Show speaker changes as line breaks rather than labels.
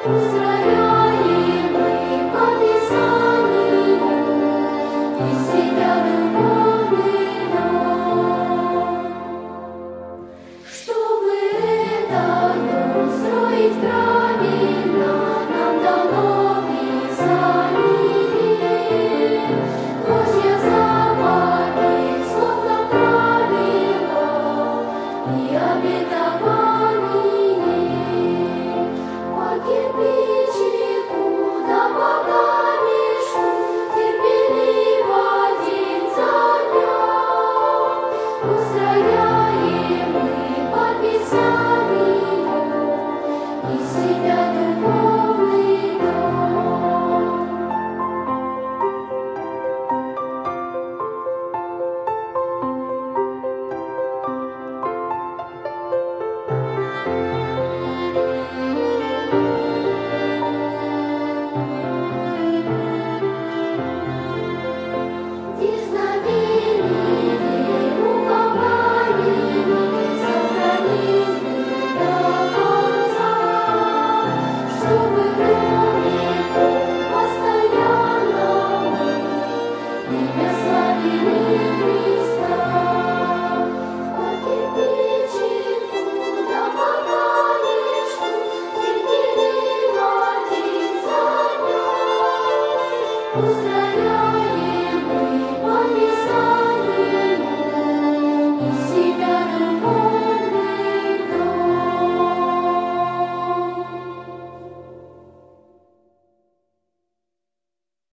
Устрояем мы по Писанию из себя духовный дом. Чтобы этот дом строить правильно, нам дано Писание. Божья заповедь, словно правило и обетование. По кирпичику да по камешку терпеливо день за днем устрояем мы по Писанию из себя духовный дом. Дерзновение, упование сохранить мы до конца, чтобы в доме том постоянно мы имя славили Христа. По кирпичику да по камешку терпеливо день за днем устрояем